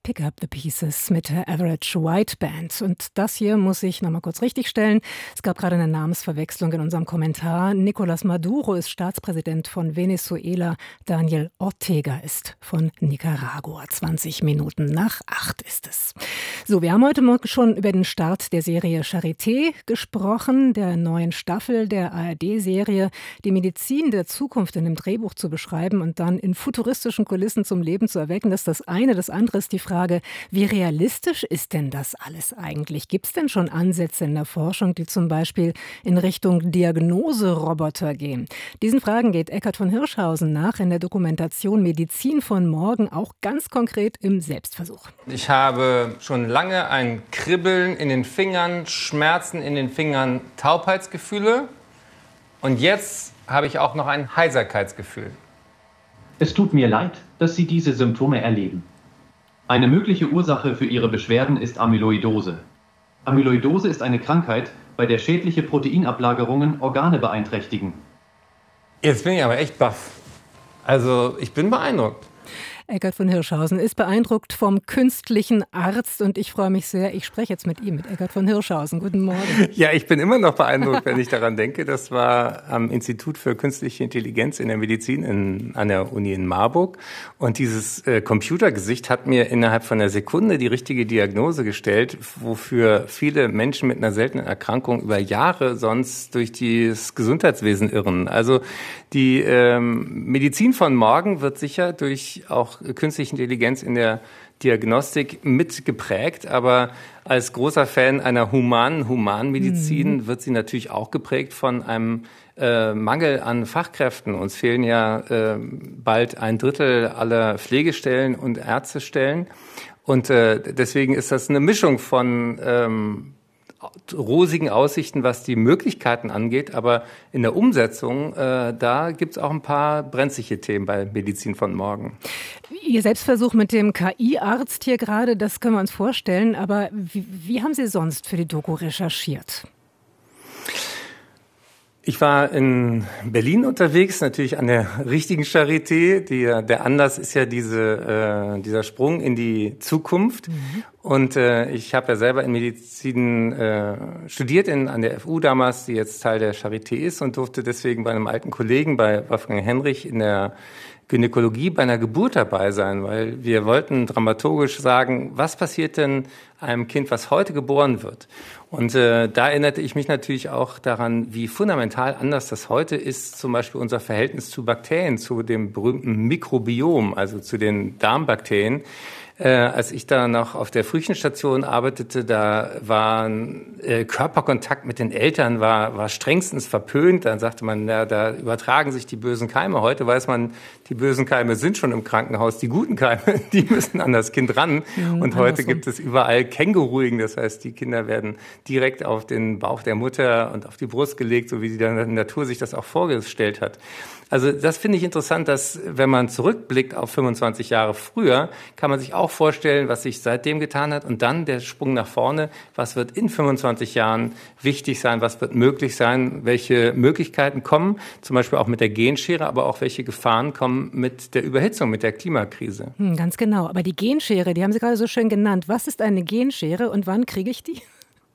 Pick Up the Pieces mit der Average White Band. Und das hier muss ich nochmal kurz richtigstellen. Es gab gerade eine Namensverwechslung in unserem Kommentar. Nicolás Maduro ist Staatspräsident von Venezuela. Daniel Ortega ist von Nicaragua. 7:20 ist es. So, wir haben heute Morgen schon über den Start der Serie Charité gesprochen, der neuen Staffel der ARD-Serie. Die Medizin der Zukunft in einem Drehbuch zu beschreiben und dann in futuristischen Kulissen zum Leben zu erwecken, das ist das eine. Das andere ist die Frage, wie realistisch ist denn das alles eigentlich? Gibt es denn schon Ansätze in der Forschung, die zum Beispiel in Richtung Diagnoseroboter gehen? Diesen Fragen geht Eckart von Hirschhausen nach in der Dokumentation Medizin von morgen, auch ganz konkret im Selbstversuch. Ich habe schon lange ein Kribbeln in den Fingern, Schmerzen in den Fingern, Taubheitsgefühle und jetzt habe ich auch noch ein Heiserkeitsgefühl. Es tut mir leid, dass Sie diese Symptome erleben. Eine mögliche Ursache für Ihre Beschwerden ist Amyloidose. Amyloidose ist eine Krankheit, bei der schädliche Proteinablagerungen Organe beeinträchtigen. Jetzt bin ich aber echt baff. Also ich bin beeindruckt. Eckart von Hirschhausen ist beeindruckt vom künstlichen Arzt und ich freue mich sehr, ich spreche jetzt mit ihm, mit Eckart von Hirschhausen. Guten Morgen. Ja, ich bin immer noch beeindruckt, wenn ich daran denke. Das war am Institut für Künstliche Intelligenz in der Medizin an der Uni in Marburg. Und dieses Computergesicht hat mir innerhalb von einer Sekunde die richtige Diagnose gestellt, wofür viele Menschen mit einer seltenen Erkrankung über Jahre sonst durch das Gesundheitswesen irren. Also die Medizin von morgen wird sicher durch auch künstliche Intelligenz in der Diagnostik mit geprägt, aber als großer Fan einer Humanmedizin wird sie natürlich auch geprägt von einem Mangel an Fachkräften. Uns fehlen ja bald 1/3 aller Pflegestellen und Ärztestellen und deswegen ist das eine Mischung von rosigen Aussichten, was die Möglichkeiten angeht, aber in der Umsetzung, da gibt's auch ein paar brenzliche Themen bei Medizin von morgen. Ihr Selbstversuch mit dem KI-Arzt hier gerade, das können wir uns vorstellen, aber wie haben Sie sonst für die Doku recherchiert? Ich war in Berlin unterwegs, natürlich an der richtigen Charité. Der Anlass ist ja dieser Sprung in die Zukunft. Und ich habe ja selber in Medizin studiert an der FU damals, die jetzt Teil der Charité ist und durfte deswegen bei einem alten Kollegen, bei Wolfgang Henrich, in der Gynäkologie bei einer Geburt dabei sein, weil wir wollten dramaturgisch sagen, was passiert denn einem Kind, was heute geboren wird? Und da erinnerte ich mich natürlich auch daran, wie fundamental anders das heute ist, zum Beispiel unser Verhältnis zu Bakterien, zu dem berühmten Mikrobiom, also zu den Darmbakterien. Als ich da noch auf der Frühchenstation arbeitete, da war Körperkontakt mit den Eltern war strengstens verpönt. Dann sagte man, ja, da übertragen sich die bösen Keime. Heute weiß man, die bösen Keime sind schon im Krankenhaus. Die guten Keime, die müssen an das Kind ran. Und heute gibt es überall Känguruing. Das heißt, die Kinder werden direkt auf den Bauch der Mutter und auf die Brust gelegt, so wie die Natur sich das auch vorgestellt hat. Also das finde ich interessant, dass wenn man zurückblickt auf 25 Jahre früher, kann man sich auch vorstellen, was sich seitdem getan hat und dann der Sprung nach vorne. Was wird in 25 Jahren wichtig sein? Was wird möglich sein? Welche Möglichkeiten kommen? Zum Beispiel auch mit der Genschere, aber auch welche Gefahren kommen mit der Überhitzung, mit der Klimakrise? Ganz genau. Aber die Genschere, die haben Sie gerade so schön genannt. Was ist eine Genschere und wann kriege ich die?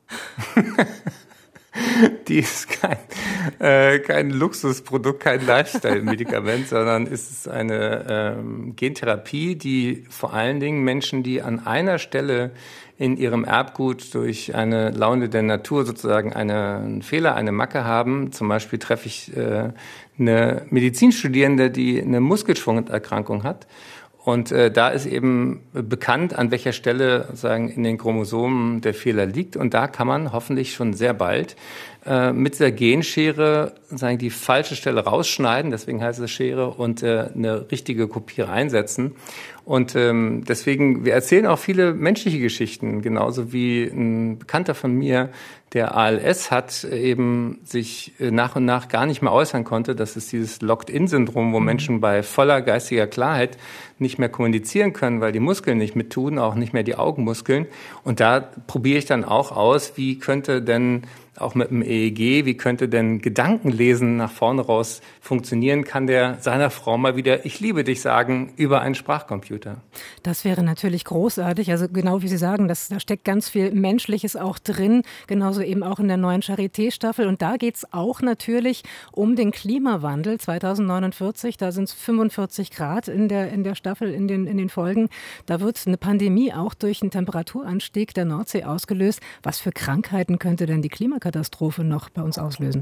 Die ist kein Luxusprodukt, kein Lifestyle-Medikament, sondern ist eine Gentherapie, die vor allen Dingen Menschen, die an einer Stelle in ihrem Erbgut durch eine Laune der Natur sozusagen einen Fehler, eine Macke haben. Zum Beispiel treffe ich eine Medizinstudierende, die eine Muskelschwungerkrankung hat. Und da ist eben bekannt, an welcher Stelle sozusagen in den Chromosomen der Fehler liegt. Und da kann man hoffentlich schon sehr bald mit der Genschere sozusagen die falsche Stelle rausschneiden, deswegen heißt es Schere, und eine richtige Kopie reinsetzen. Und deswegen, wir erzählen auch viele menschliche Geschichten, genauso wie ein Bekannter von mir, der ALS hat, eben sich nach und nach gar nicht mehr äußern konnte. Das ist dieses Locked-in-Syndrom, wo Menschen bei voller geistiger Klarheit nicht mehr kommunizieren können, weil die Muskeln nicht mittun, auch nicht mehr die Augenmuskeln. Und da probiere ich dann auch aus, wie könnte denn auch mit dem EEG, wie könnte denn Gedankenlesen nach vorne raus funktionieren, kann der seiner Frau mal wieder "Ich liebe dich" sagen über einen Sprachcomputer. Das wäre natürlich großartig. Also genau wie Sie sagen, da steckt ganz viel Menschliches auch drin, genauso eben auch in der neuen Charité-Staffel. Und da geht es auch natürlich um den Klimawandel. 2049, da sind es 45 Grad in der Staffel, in den Folgen. Da wird eine Pandemie auch durch einen Temperaturanstieg der Nordsee ausgelöst. Was für Krankheiten könnte denn die Klimakatastrophe noch bei uns auslösen?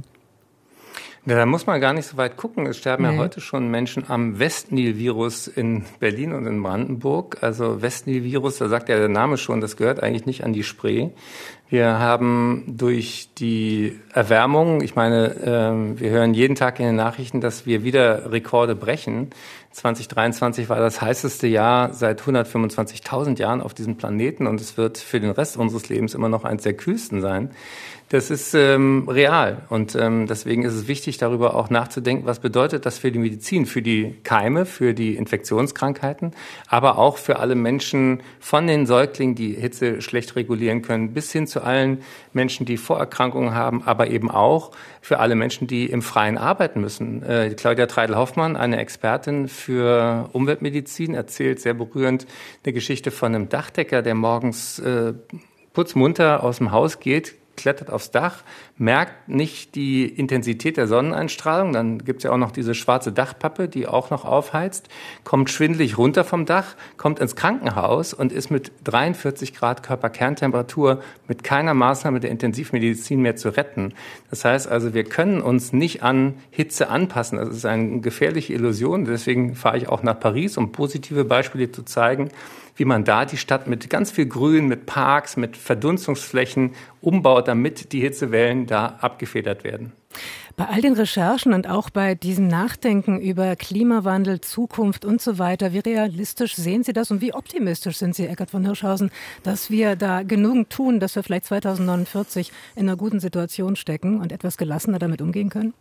Da muss man gar nicht so weit gucken. Es sterben ja heute schon Menschen am Westnil-Virus in Berlin und in Brandenburg. Also Westnil-Virus, da sagt ja der Name schon, das gehört eigentlich nicht an die Spree. Wir haben durch die Erwärmung, ich meine, wir hören jeden Tag in den Nachrichten, dass wir wieder Rekorde brechen. 2023 war das heißeste Jahr seit 125.000 Jahren auf diesem Planeten und es wird für den Rest unseres Lebens immer noch eines der kühlsten sein. Das ist real und deswegen ist es wichtig, darüber auch nachzudenken, was bedeutet das für die Medizin, für die Keime, für die Infektionskrankheiten, aber auch für alle Menschen von den Säuglingen, die Hitze schlecht regulieren können, bis hin zu allen Menschen, die Vorerkrankungen haben, aber eben auch für alle Menschen, die im Freien arbeiten müssen. Claudia Treidel-Hoffmann, eine Expertin für Umweltmedizin, erzählt sehr berührend eine Geschichte von einem Dachdecker, der morgens putzmunter aus dem Haus geht, klettert aufs Dach, merkt nicht die Intensität der Sonneneinstrahlung, dann gibt's ja auch noch diese schwarze Dachpappe, die auch noch aufheizt, kommt schwindelig runter vom Dach, kommt ins Krankenhaus und ist mit 43 Grad Körperkerntemperatur mit keiner Maßnahme der Intensivmedizin mehr zu retten. Das heißt also, wir können uns nicht an Hitze anpassen. Das ist eine gefährliche Illusion. Deswegen fahre ich auch nach Paris, um positive Beispiele zu zeigen, wie man da die Stadt mit ganz viel Grün, mit Parks, mit Verdunstungsflächen umbaut, damit die Hitzewellen da abgefedert werden. Bei all den Recherchen und auch bei diesem Nachdenken über Klimawandel, Zukunft und so weiter, wie realistisch sehen Sie das und wie optimistisch sind Sie, Eckart von Hirschhausen, dass wir da genug tun, dass wir vielleicht 2049 in einer guten Situation stecken und etwas gelassener damit umgehen können?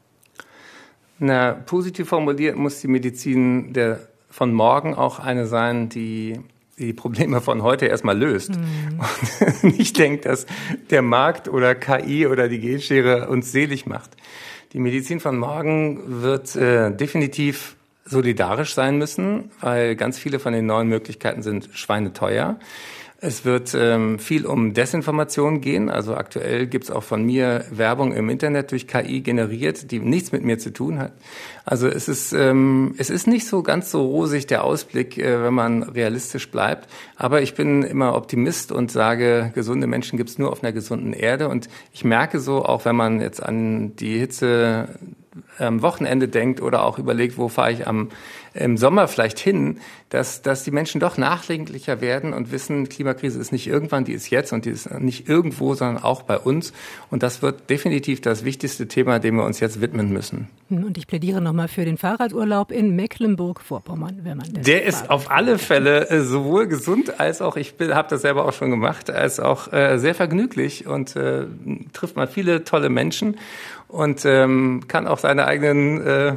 Na, positiv formuliert muss die Medizin von morgen auch eine sein, die Probleme von heute erstmal löst und nicht denkt, dass der Markt oder KI oder die Genschere uns selig macht. Die Medizin von morgen wird definitiv solidarisch sein müssen, weil ganz viele von den neuen Möglichkeiten sind schweineteuer. Es wird viel um Desinformation gehen. Also aktuell gibt's auch von mir Werbung im Internet durch KI generiert, die nichts mit mir zu tun hat. Also es ist nicht so ganz so rosig der Ausblick, wenn man realistisch bleibt. Aber ich bin immer Optimist und sage, gesunde Menschen gibt's nur auf einer gesunden Erde. Und ich merke so, auch wenn man jetzt an die Hitze am Wochenende denkt oder auch überlegt, wo fahre ich im Sommer vielleicht hin, dass die Menschen doch nachdenklicher werden und wissen, Klimakrise ist nicht irgendwann, die ist jetzt und die ist nicht irgendwo, sondern auch bei uns. Und das wird definitiv das wichtigste Thema, dem wir uns jetzt widmen müssen. Und ich plädiere nochmal für den Fahrradurlaub in Mecklenburg-Vorpommern, wenn man das Der ist auf alle Fälle sowohl gesund als auch, ich habe das selber auch schon gemacht, als auch sehr vergnüglich und trifft man viele tolle Menschen und kann auch seine eigenen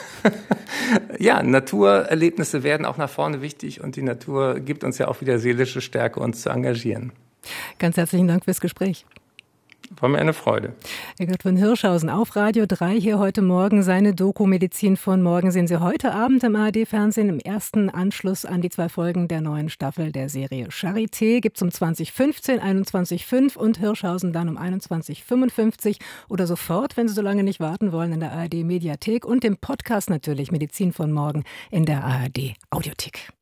Naturerlebnisse werden auch nach vorne wichtig und die Natur gibt uns ja auch wieder seelische Stärke, uns zu engagieren. Ganz herzlichen Dank fürs Gespräch. War mir eine Freude. Eckart von Hirschhausen auf Radio 3 hier heute Morgen. Seine Doku Medizin von morgen sehen Sie heute Abend im ARD-Fernsehen im ersten Anschluss an die 2 Folgen der neuen Staffel der Serie Charité. Gibt's um 20:15, 21:05 und Hirschhausen dann um 21:55 oder sofort, wenn Sie so lange nicht warten wollen, in der ARD-Mediathek und dem Podcast natürlich Medizin von morgen in der ARD-Audiothek.